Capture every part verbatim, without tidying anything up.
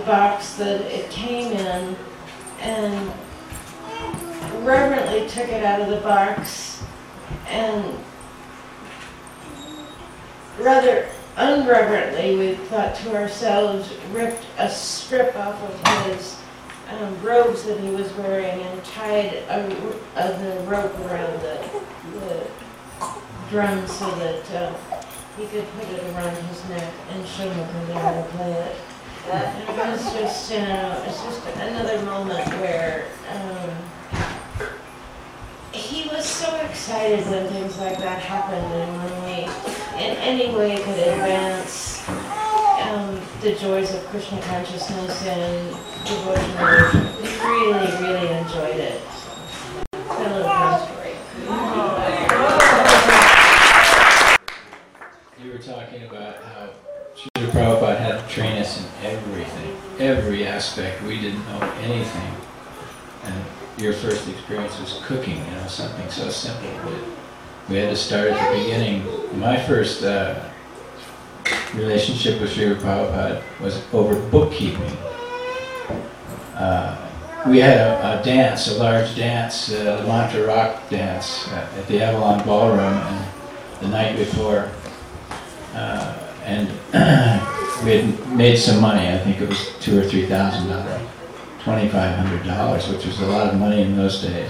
box that it came in and reverently took it out of the box and rather unreverently, we thought to ourselves, ripped a strip off of his um, robes that he was wearing and tied a, a, the rope around the, the drum so that uh, he could put it around his neck and show McCundy how to play it. And it was just, you know, it's just another moment where um, he was so excited when things like that happened, and when we in any way could advance um, the joys of Krishna consciousness and devotional worship. We really, really enjoyed it. So, it's a little fun story. You were talking about how Srila Prabhupada had to train us in everything, every aspect. We didn't know anything. And your first experience was cooking, you know, something so simple. But we had to start at the beginning. My first uh, relationship with Srila Prabhupada was over bookkeeping. Uh, we had a, a dance, a large dance, uh, the Mantra Rock dance uh, at the Avalon Ballroom, and the night before. Uh, and we had made some money. I think it was two or three thousand dollars, twenty-five hundred dollars, which was a lot of money in those days.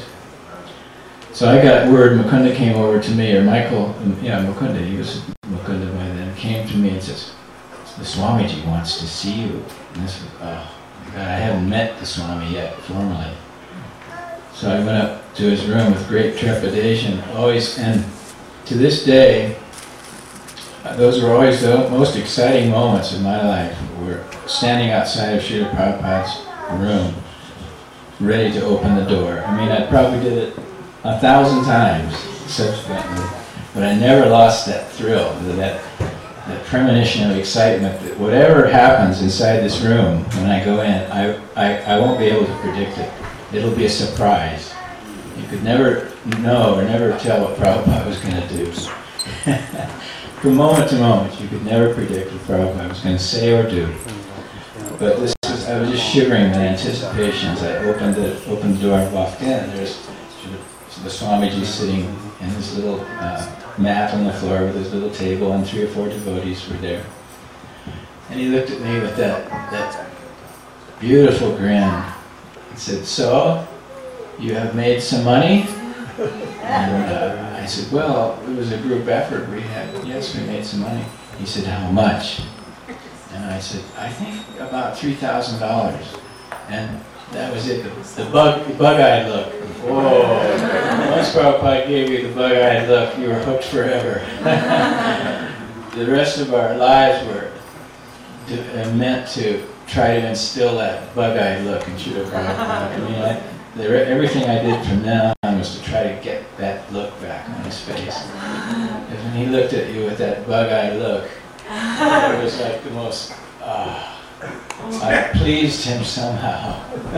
So I got word. Mukunda came over to me, or Michael, yeah, Mukunda. He was Mukunda by then. Came to me and says, "The Swamiji wants to see you." And this was, oh my God, I haven't met the Swami yet formally. So I went up to his room with great trepidation. Always, and to this day, those were always the most exciting moments in my life. We're standing outside of Srila Prabhupada's room, ready to open the door. I mean, I probably did it a thousand times subsequently, but I never lost that thrill, that, that premonition of excitement that whatever happens inside this room when I go in, I, I, I won't be able to predict it. It'll be a surprise. You could never know or never tell what Prabhupada was going to do. From moment to moment, you could never predict what Prabhupada was going to say or do. But this was, I was just shivering with anticipation as I opened the, opened the door and walked in, and there's the Swamiji sitting in his little uh, mat on the floor with his little table, and three or four devotees were there. And he looked at me with that, that beautiful grin and said, "So, you have made some money?" And uh, I said, "Well, it was a group effort. We had, yes, we made some money." He said, "How much?" And I said, "I think about three thousand dollars. And that was it, the, the bug, the bug-eyed look. Whoa! Once Prabhupada gave you the bug-eyed look, you were hooked forever. The rest of our lives were to, uh, meant to try to instill that bug-eyed look in Srila Prabhupada. I mean, I, the, everything I did from then on was to try to get that look back on his face. Because when he looked at you with that bug-eyed look, it was like the most, ah. Uh, I pleased him somehow.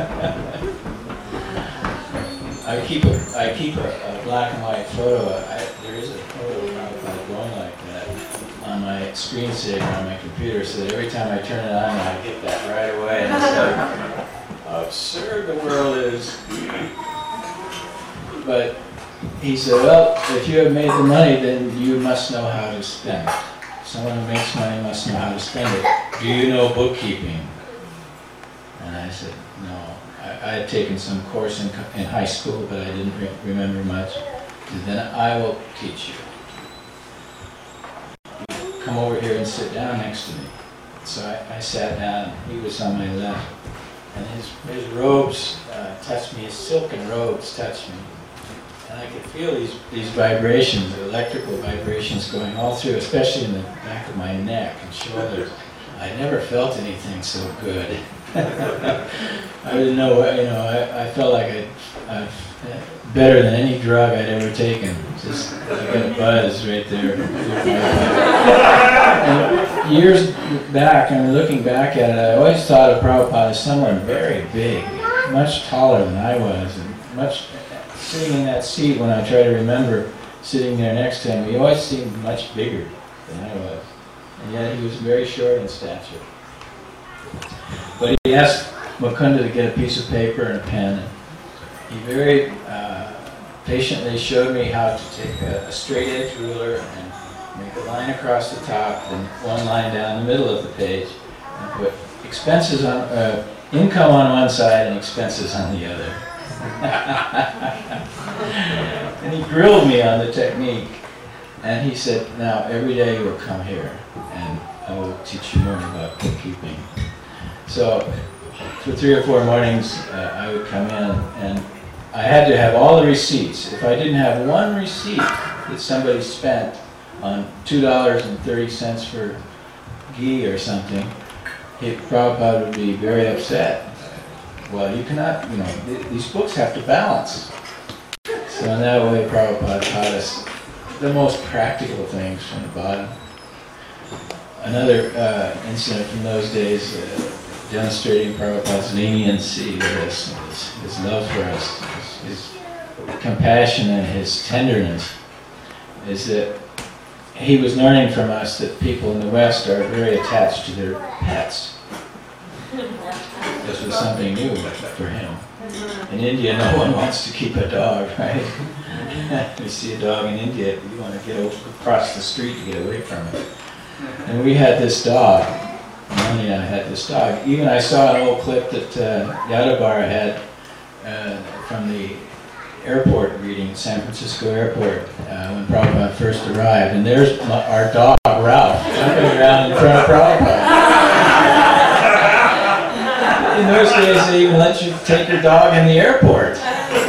I keep a, I keep a, a black and white photo. I, there is a photo of Prabhupada going like that on my screensaver on my computer, so that every time I turn it on, I get that right away. And it's like, how absurd the world is. But he said, "Well, if you have made the money, then you must know how to spend it. Someone who makes money must know how to spend it. Do you know bookkeeping?" And I said, "No. I, I had taken some course in, in high school, but I didn't re remember much." He said, "Then I will teach you. Come over here and sit down next to me." So I, I sat down. He was on my left. And his, his robes uh, touched me. His silken robes touched me. And I could feel these, these vibrations, the electrical vibrations going all through, especially in the back of my neck and shoulders. I never felt anything so good. I didn't know what, you know, I, I felt like I'd, I'd, better than any drug I'd ever taken. Just, I got a buzz right there. And years back, I mean, looking back at it, I always thought of Prabhupada as someone very big, much taller than I was, and much, sitting in that seat when I try to remember sitting there next to him, he always seemed much bigger than I was. And yet he was very short in stature. But he asked Mukunda to get a piece of paper and a pen. He very uh, patiently showed me how to take a, a straight edge ruler and make a line across the top and one line down the middle of the page and put expenses on, uh, income on one side and expenses on the other. And he grilled me on the technique. And he said, now every day you will come here and I will teach you more about bookkeeping. So for three or four mornings uh, I would come in and I had to have all the receipts. If I didn't have one receipt that somebody spent on two dollars and thirty cents for ghee or something, he, Prabhupada would be very upset. Well, you cannot, you know, th these books have to balance. So in that way Prabhupada taught us the most practical things from the bottom. Another uh, incident from those days uh, demonstrating Prabhupada's leniency with us, his, his love for us, his, his compassion and his tenderness, is that he was learning from us that people in the West are very attached to their pets. This was something new for him. In India, no one wants to keep a dog, right? You see a dog in India, you want to get over, across the street to get away from it. And we had this dog. Melanie and I had this dog. Even I saw an old clip that uh, Yadabar had uh, from the airport reading, San Francisco airport, uh, when Prabhupada first arrived. And there's my, our dog, Ralph, jumping around in front of Prabhupada. In those days, they even let you take your dog in the airport.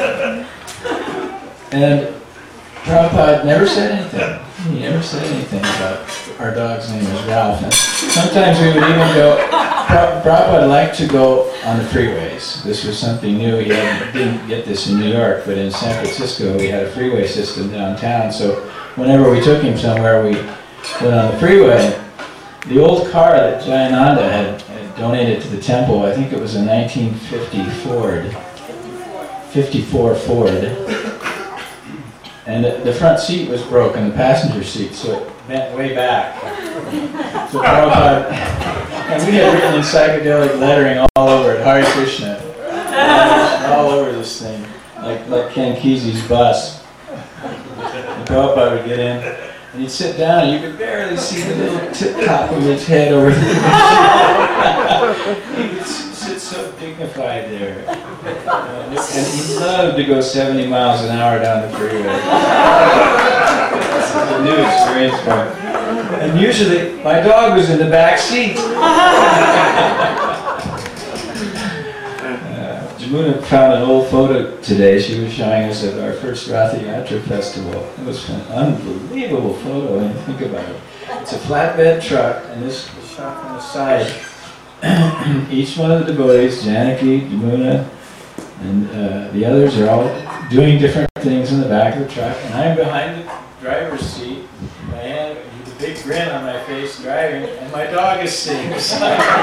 And Prabhupada never said anything. He never said anything about our dog's name is Ralph. And sometimes we would even go, Prabhupada liked to go on the freeways. This was something new. He had, didn't get this in New York, but in San Francisco we had a freeway system downtown. So whenever we took him somewhere, we went on the freeway. The old car that Jayananda had, had donated to the temple, I think it was a nineteen fifty Ford, fifty-four Ford. And the front seat was broken, the passenger seat, so it bent way back. So Prabhupada, and we had written in psychedelic lettering all over it, Hare Krishna, all over this thing, like, like Ken Kesey's bus. And Prabhupada would get in, and he'd sit down, and you could barely see the little tip top of his head over there. He would sit so dignified there. Uh, and he loved to go seventy miles an hour down the freeway. This is a new experience for him. And usually, my dog was in the back seat. uh, Jamuna found an old photo today. She was showing us at our first Ratha Yatra festival. It was an unbelievable photo when you think about it. It's a flatbed truck, and this was shot from the side. Each one of the devotees, Janaki, Jamuna, and uh, the others are all doing different things in the back of the truck, and I'm behind the driver's seat, my hand with a big grin on my face, driving, and my dog is sitting beside me.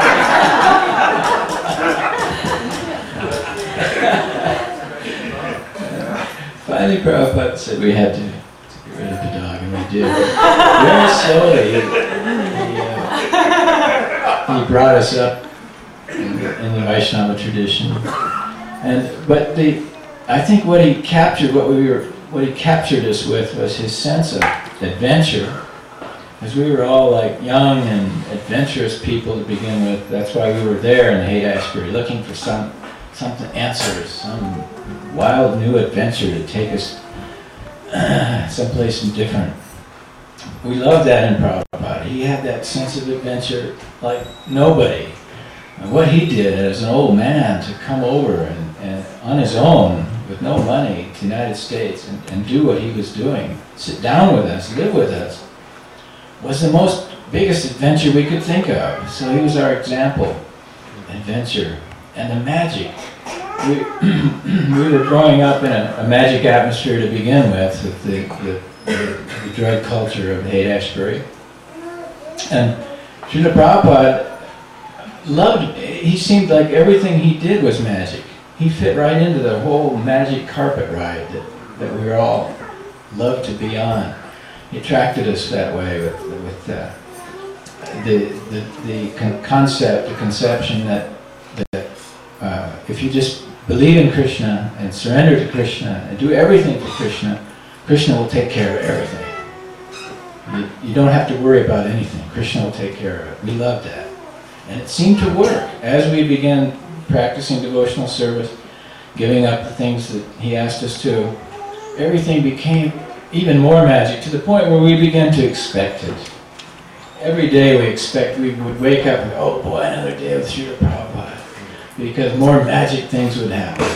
Finally, Prabhupada said we had to, to get rid of the dog, and we did. Very slowly, he, he, uh, he brought us up in the, in the Vaishnava tradition. And but the, I think what he captured, what we were, what he captured us with was his sense of adventure, because we were all like young and adventurous people to begin with. That's why we were there in the Haight-Ashbury, looking for some, something answers, some wild new adventure to take us uh, someplace different. We loved that in Prabhupada. He had that sense of adventure like nobody. And what he did as an old man to come over and, and on his own, with no money, to the United States and, and do what he was doing, sit down with us, live with us, was the most biggest adventure we could think of. So he was our example, adventure, and the magic. We, we were growing up in a, a magic atmosphere to begin with, with the, the, the, the drug culture of Haight-Ashbury. And Srila Prabhupada loved, he seemed like everything he did was magic. He fit right into the whole magic carpet ride that, that we all loved to be on. He attracted us that way with, with uh, the, the, the con concept, the conception that, that uh, if you just believe in Krishna and surrender to Krishna and do everything for Krishna, Krishna will take care of everything. You, you don't have to worry about anything. Krishna will take care of it. We love that. And it seemed to work. As we began practicing devotional service, giving up the things that he asked us to, everything became even more magic, to the point where we began to expect it. Every day we expect, we would wake up and, oh boy, another day with Srila Prabhupada, because more magic things would happen.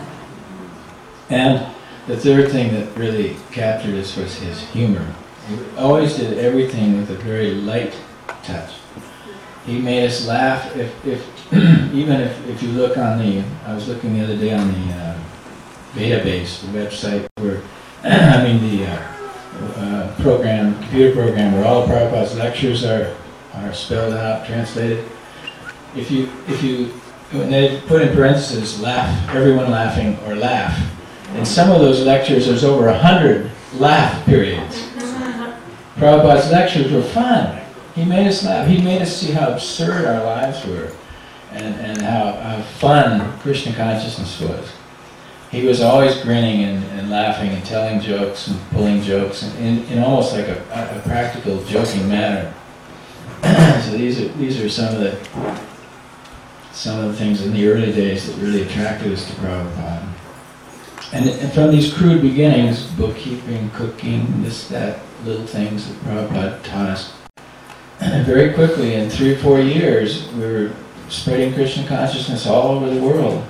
And the third thing that really captured us was his humor. He always did everything with a very light touch. He made us laugh. If, if even if, if you look on the, I was looking the other day on the uh, database, the website where, I mean the uh, uh, program, computer program where all of Prabhupada's lectures are are spelled out, translated. If you if you when they put in parentheses, laugh, everyone laughing or laugh. In some of those lectures, there's over a hundred laugh periods. Prabhupada's lectures were fun. He made us laugh. He made us see how absurd our lives were, and, and how, how fun Krishna consciousness was. He was always grinning and, and laughing and telling jokes and pulling jokes in, in, in almost like a, a practical, joking manner. So these are these are some of the some of the things in the early days that really attracted us to Prabhupada. And, and from these crude beginnings, bookkeeping, cooking, this, that, little things that Prabhupada taught us, and very quickly, in three or four years, we were spreading Krishna consciousness all over the world.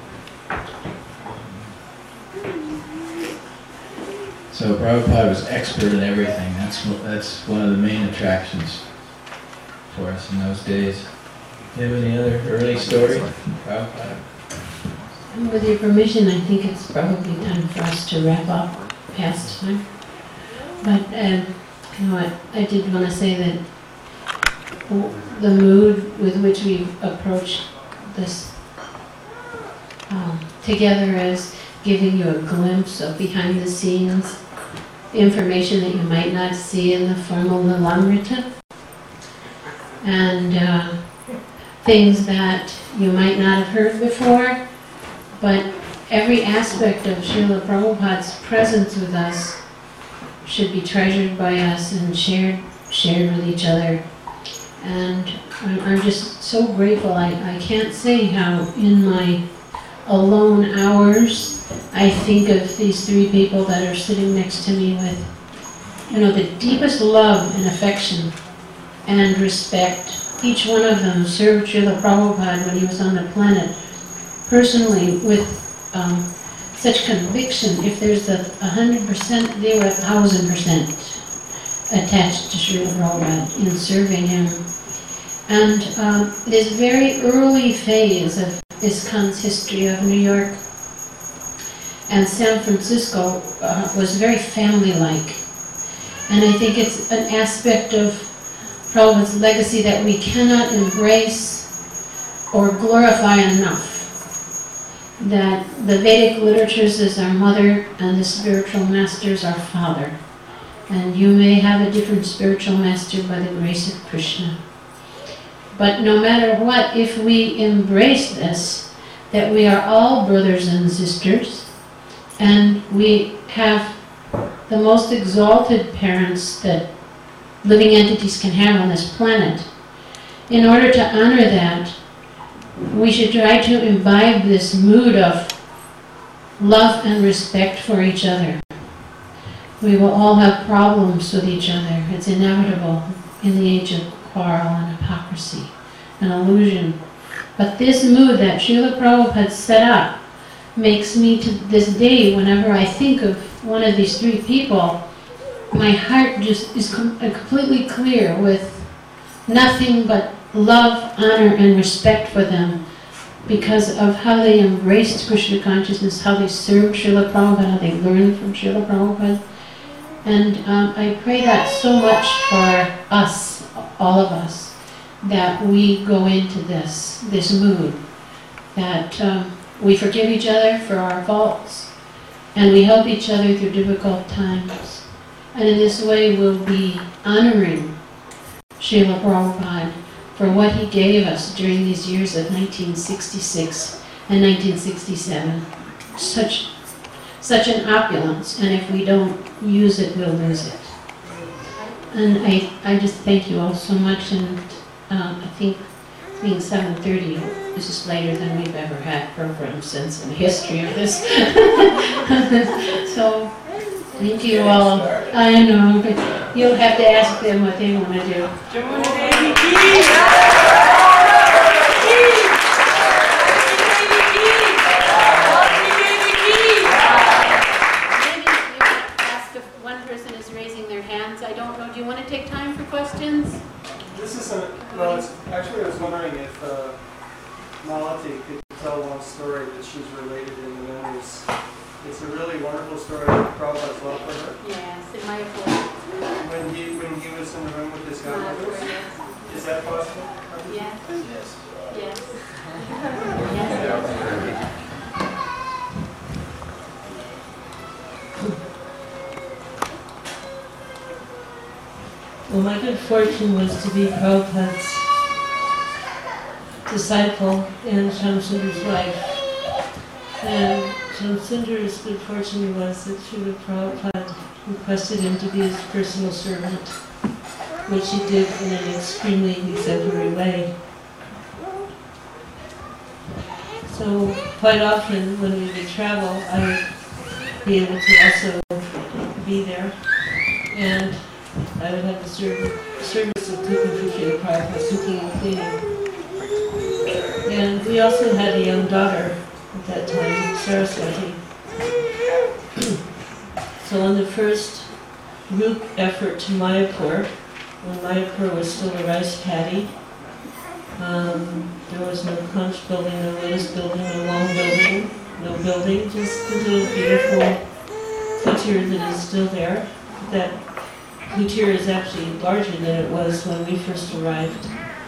So Prabhupada was expert in everything. That's that's one of the main attractions for us in those days. Do you have any other early story from Prabhupada? With your permission, I think it's probably time for us to wrap up past time. But um, you know what? I did want to say that the mood with which we approach this um, together as giving you a glimpse of behind the scenes information that you might not see in the formal Lilamrita, and uh, things that you might not have heard before, but every aspect of Srila Prabhupada's presence with us should be treasured by us and shared shared with each other. And I'm, I'm just so grateful. I, I can't say how in my alone hours I think of these three people that are sitting next to me with, you know, the deepest love and affection and respect. Each one of them served Srila Prabhupada when he was on the planet personally with um, such conviction. If there's a hundred percent, they were a thousand percent attached to Srila Prabhupada in serving him. And um, this very early phase of ISKCON's history of New York and San Francisco uh, was very family-like. And I think it's an aspect of Prabhupada's legacy that we cannot embrace or glorify enough. That the Vedic literatures is our mother and the spiritual master is our father. And you may have a different spiritual master by the grace of Krishna. But no matter what, if we embrace this, that we are all brothers and sisters, and we have the most exalted parents that living entities can have on this planet, in order to honor that, we should try to imbibe this mood of love and respect for each other. We will all have problems with each other. It's inevitable in the age of quarrel and hypocrisy and illusion. But this mood that Srila Prabhupada set up makes me to this day, whenever I think of one of these three people, my heart just is com completely clear with nothing but love, honor, and respect for them because of how they embraced Krishna consciousness, how they served Srila Prabhupada, how they learned from Srila Prabhupada. And um, I pray that so much for us, all of us, that we go into this, this mood, that um, we forgive each other for our faults, and we help each other through difficult times. And in this way we'll be honoring Srila Prabhupada for what he gave us during these years of nineteen sixty-six and nineteen sixty-seven. Such, such an opulence, and if we don't use it, we'll lose it. And I, I just thank you all so much, and uh, I think being seven thirty is just later than we've ever had programs since in the history of this. So, thank you all. I know, but you'll have to ask them what they want to do. I don't know, do you want to take time for questions? This isn't, well, it's, actually I was wondering if uh, Malati could tell one story that she's related in the memories. It's a really wonderful story of Prabhupada's love for her. Yes, it might have. When he, when he was in the room with his Not godmothers. yes. Is that possible? Yes. Yes. Yes. Well, my good fortune was to be Prabhupada's disciple and Shamsundar's wife. And Shamsundar's good fortune was that Srila Prabhupada requested him to be his personal servant, which he did in an extremely exemplary way. So quite often when we would travel, I would be able to also be there. And I would have the serv service of cooking for Srila Prabhupada, cooking and cleaning. And we also had a young daughter at that time, Saraswati. So on the first group effort to Mayapur, when Mayapur was still a rice paddy, um, there was no conch building, no lotus building, no long building, no building, just the little beautiful kutir that is still there. That kutir is actually larger than it was when we first arrived.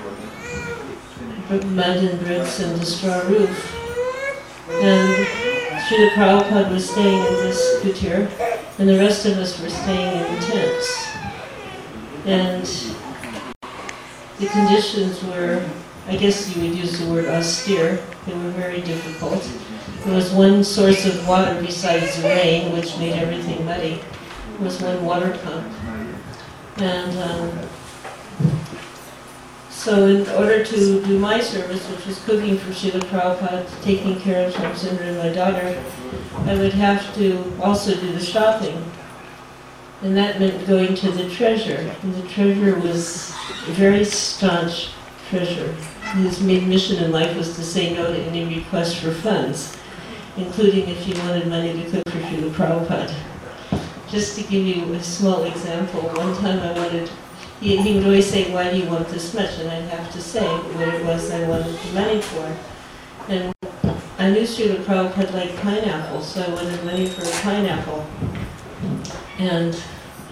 Mud and bricks and a straw roof. And Srila Prabhupada was staying in this kutir, and the rest of us were staying in tents. And the conditions were, I guess you would use the word austere. They were very difficult. There was one source of water besides the rain, which made everything muddy. There was one water pump. And um, so in order to do my service, which was cooking for Srila Prabhupada, taking care of Shamsundar and my daughter, I would have to also do the shopping. And that meant going to the treasurer. And the treasurer was a very staunch treasurer. His main mission in life was to say no to any request for funds, including if you wanted money to cook for Srila Prabhupada. Just to give you a small example, one time I wanted, he, he would always say, why do you want this much? And I'd have to say what it was I wanted the money for. And I knew Srila Prabhupada liked pineapple, so I wanted money for a pineapple. And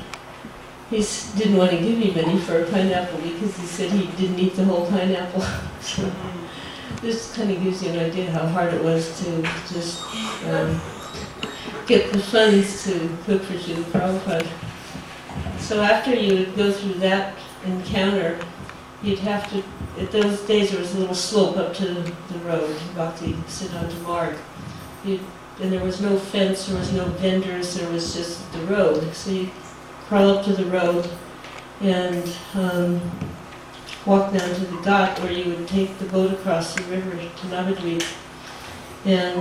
he didn't want to give me money for a pineapple because he said he didn't eat the whole pineapple. So this kind of gives you an idea how hard it was to just um, get the funds to cook for Srila Prabhupada. So after you would go through that encounter, you'd have to, at those days there was a little slope up to the road, Bhakti Siddhanta Marg. You'd, and there was no fence, there was no vendors, there was just the road. So you'd crawl up to the road and um, walk down to the ghat, where you would take the boat across the river to Navadvip. And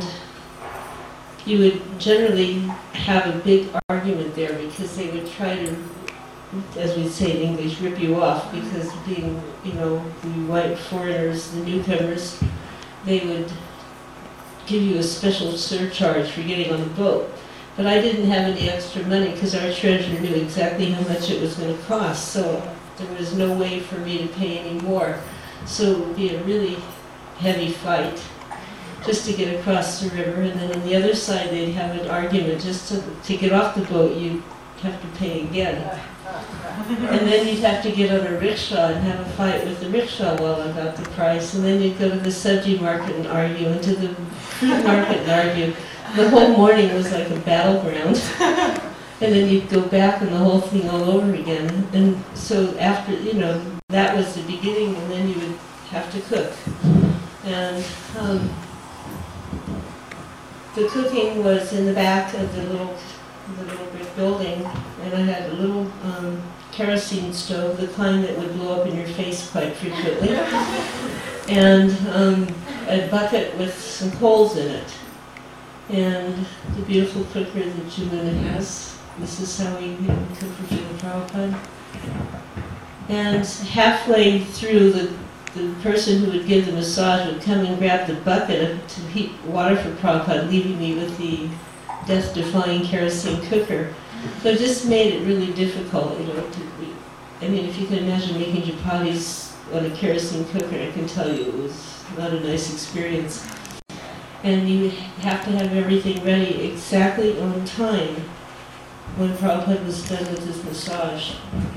you would generally have a big argument there because they would try to, as we say in English, rip you off, because being, you know, the white foreigners, the newcomers, they would give you a special surcharge for getting on the boat. But I didn't have any extra money because our treasurer knew exactly how much it was going to cost, so there was no way for me to pay any more. So it would be a really heavy fight just to get across the river, and then on the other side they'd have an argument just to, to get off the boat. You'd have to pay again. And then you'd have to get on a rickshaw and have a fight with the rickshaw while about the price, and then you'd go to the sabji market and argue, and to the fruit market and argue. The whole morning was like a battleground. And then you'd go back and the whole thing all over again. And so after, you know, that was the beginning, and then you would have to cook. And um, the cooking was in the back of the little, the little brick building, and I had a little um, kerosene stove, the kind that would blow up in your face quite frequently, and um, a bucket with some coals in it, and the beautiful cooker that Jamuna has. This is how we you know, cook for Srila Prabhupada. And halfway through, the, the person who would give the massage would come and grab the bucket of, to heat water for Prabhupada, leaving me with the death-defying kerosene cooker. So it just made it really difficult, you know. To, I mean, if you can imagine making chapatis on a kerosene cooker, I can tell you it was not a nice experience. And you have to have everything ready exactly on time when Prabhupada was done with his massage.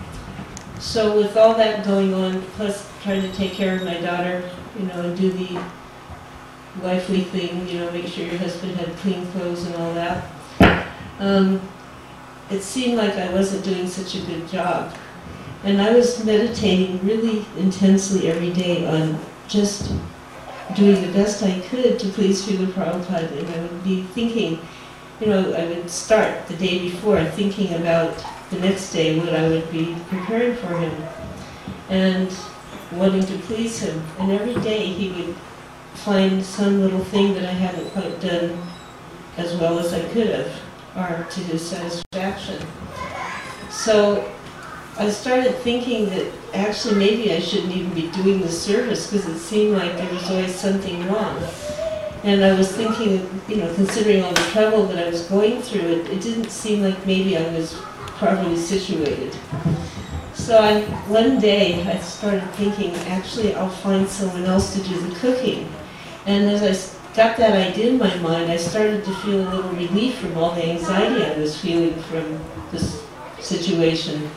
So with all that going on, plus trying to take care of my daughter, you know, and do the wifely thing, you know, make sure your husband had clean clothes and all that, um, it seemed like I wasn't doing such a good job. And I was meditating really intensely every day on just doing the best I could to please Srila Prabhupada. And I would be thinking, you know, I would start the day before thinking about the next day what I would be preparing for him and wanting to please him. And every day he would find some little thing that I hadn't quite done as well as I could have, or to his satisfaction. So I started thinking that actually maybe I shouldn't even be doing the service because it seemed like there was always something wrong. And I was thinking, you know, considering all the trouble that I was going through, it, it didn't seem like maybe I was properly situated. So I, one day I started thinking, actually I'll find someone else to do the cooking. And as I got that idea in my mind, I started to feel a little relief from all the anxiety I was feeling from this situation.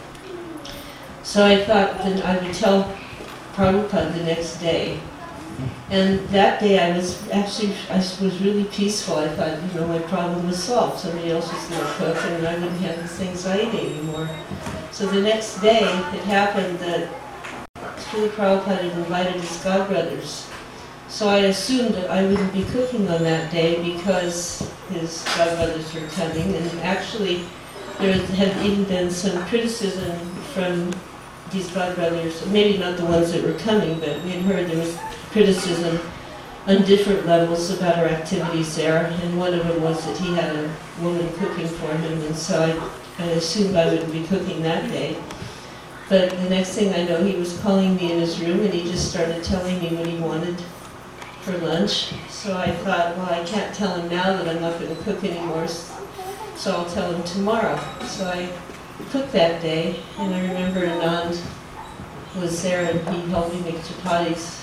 So I thought then I would tell Prabhupada the next day. And that day I was actually, I was really peaceful. I thought, you know, my problem was solved. Somebody else was going to cook and I wouldn't have this anxiety anymore. So the next day it happened that Srila Prabhupada had invited his godbrothers. So I assumed that I wouldn't be cooking on that day because his godbrothers were coming. And actually there had even been some criticism from these godbrothers, maybe not the ones that were coming, but we had heard there was criticism on different levels about our activities there, and one of them was that he had a woman cooking for him, and so I, I assumed I wouldn't be cooking that day. But the next thing I know, he was calling me in his room, and he just started telling me what he wanted for lunch. So I thought, well, I can't tell him now that I'm not going to cook anymore, so I'll tell him tomorrow. So I cooked that day, and I remember Anand was there, and he helped me make chapatis.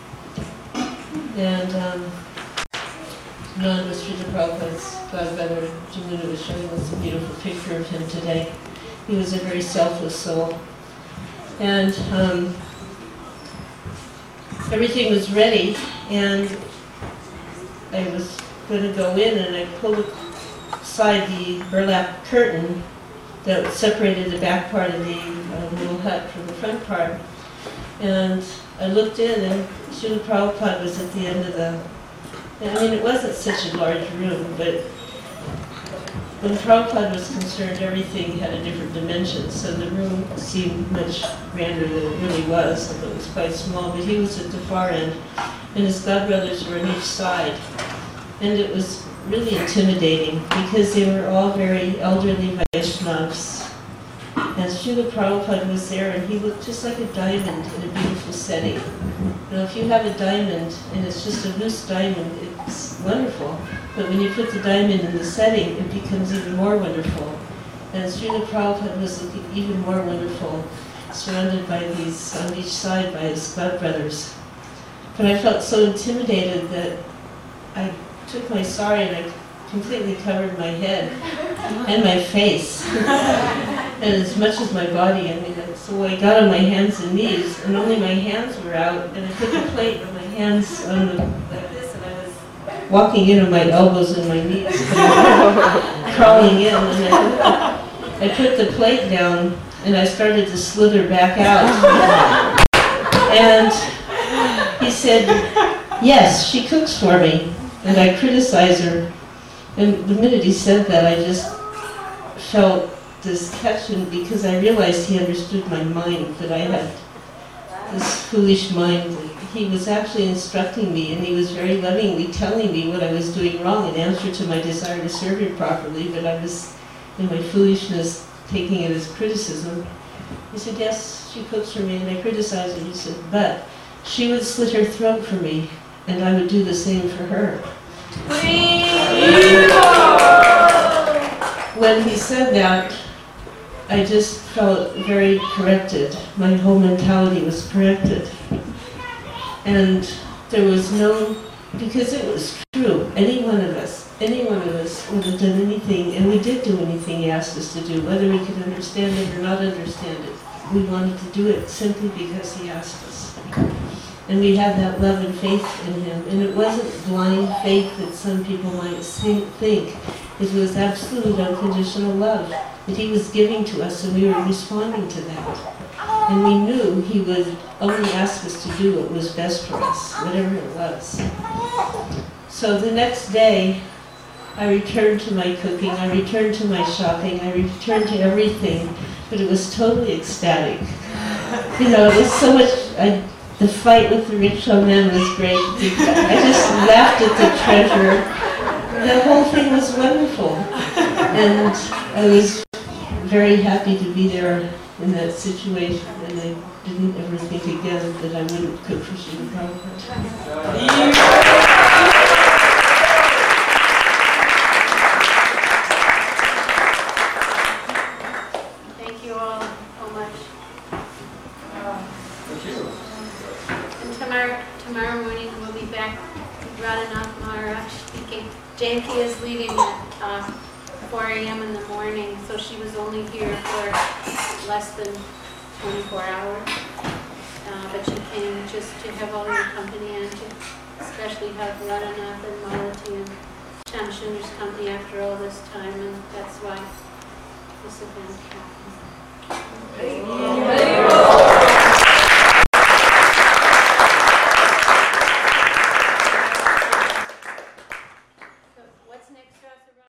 And um, Anand was Srila Prabhupada's godbrother. Jamuna was showing us a beautiful picture of him today. He was a very selfless soul. And um, everything was ready, and I was going to go in, and I pulled aside the burlap curtain that separated the back part of the uh, little hut from the front part. And I looked in, and Srila Prabhupada was at the end of the... I mean, it wasn't such a large room, but when Prabhupada was concerned, everything had a different dimension, so the room seemed much grander than it really was, although it was quite small. But he was at the far end, and his godbrothers were on each side. And it was really intimidating, because they were all very elderly Vaishnavas. And Srila Prabhupada was there, and he looked just like a diamond in a beautiful setting. You know, if you have a diamond, and it's just a loose diamond, it's wonderful. But when you put the diamond in the setting, it becomes even more wonderful. And Srila Prabhupada was looking even more wonderful, surrounded by these, on each side, by his godbrothers. But I felt so intimidated that I took my sari and I completely covered my head and my face. And as much as my body, I mean, so I got on my hands and knees, and only my hands were out, and I put the plate with my hands on the, like this, and I was walking in on my elbows and my knees, crawling in, and I, I put the plate down, and I started to slither back out. And he said, yes, she cooks for me. And I criticize her. And the minute he said that, I just felt this catch, and because I realized he understood my mind, that I had this foolish mind. He was actually instructing me, and he was very lovingly telling me what I was doing wrong in answer to my desire to serve him properly, but I was, in my foolishness, taking it as criticism. He said, yes, she cooks for me, and I criticized her. He said, but she would slit her throat for me, and I would do the same for her. When he said that, I just felt very corrected. My whole mentality was corrected. And there was no, because it was true, any one of us, any one of us would have done anything, and we did do anything he asked us to do, whether we could understand it or not understand it. We wanted to do it simply because he asked us. And we had that love and faith in him. And it wasn't blind faith that some people might think. It was absolute unconditional love that he was giving to us, and we were responding to that. And we knew he would only ask us to do what was best for us, whatever it was. So the next day, I returned to my cooking, I returned to my shopping, I returned to everything, but it was totally ecstatic. You know, it was so much, I, the fight with the rickshaw man was great. I just laughed at the treasure. The whole thing was wonderful. And I was very happy to be there in that situation, and I didn't ever think again that I wouldn't cook for Srila Prabhupada. Thank you all so much. Thank you. And tomorrow, tomorrow morning we'll be back with Radhanath Maharaj speaking. Janki is leaving at uh, four A M in the morning, so she was only here for less than twenty-four hours. Uh, but she came just to have all your company and to especially have Radhanath and Malati and Shamsunder's company after all this time, and that's why this event happened.